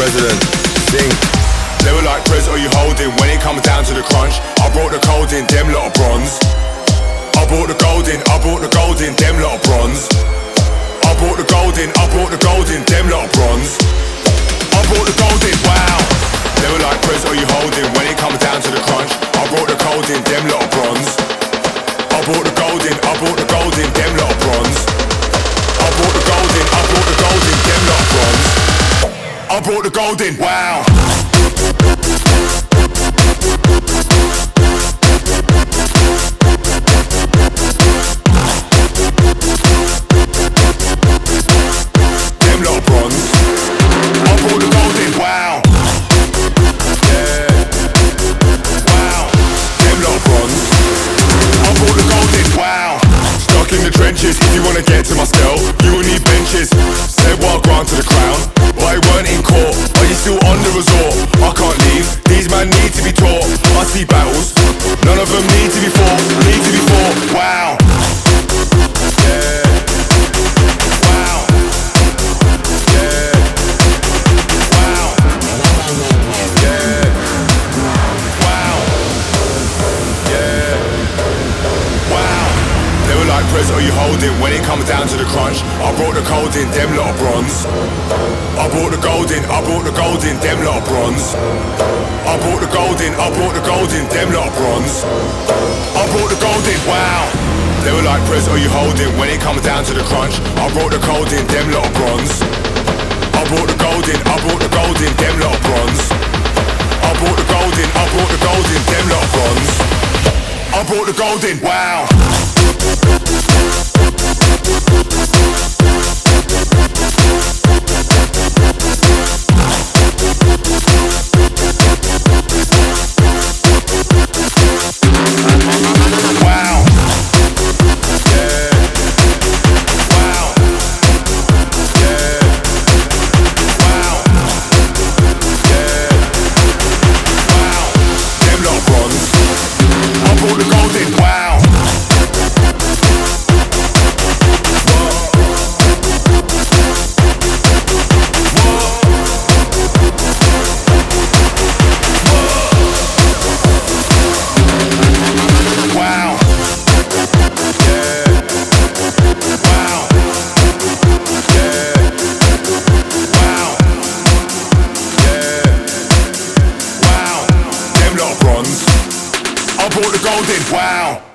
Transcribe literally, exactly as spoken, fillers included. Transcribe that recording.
president. Sing. They were like, Prez, are you holding? When it comes down to the crunch, I brought the cold in, them lot of bronze. I brought the gold in, I brought the gold in, them lot of bronze. I brought the gold in, I brought the gold in, them lot of bronze. I brought the gold in, wow. They were like, Prez, are you holding? When it comes down to the crunch, I brought the gold in, them lot of bronze. I brought the gold in, I brought the gold in, them lot of bronze. I brought the gold in, I brought the gold in, them lot of bronze. I brought the gold in, wow. Them lot of bronze. I brought the gold in, wow. Yeah. Wow. Them lot of bronze. I brought the gold in, wow. Stuck in the trenches, if you wanna get to my cell, you will need benches. Said well gone to the crown, but I weren't in court. Are you still on the resort? I can't leave, these men need to be taught. I see battles, none of them need to be fought. Need to be fought, wow. Yeah. Wow. Yeah. Wow. Yeah. Wow. Yeah. Wow. They were like, Prez, are you holding? When it comes down to the crunch, I brought the cold in, them lot of bronze. I brought the gold in, I brought the gold in, them lot of bronze. I brought the gold in, I brought the gold in, them lot of bronze. I brought the gold in, wow. They were like, Prez, are you holding? When it comes down to the crunch, I brought the gold in, them lot of bronze. I brought the gold in, I brought the gold in, them lot of bronze. I brought the gold in, I brought the gold in, them lot of bronze. I brought the gold in, wow. I brought the gold in, wow.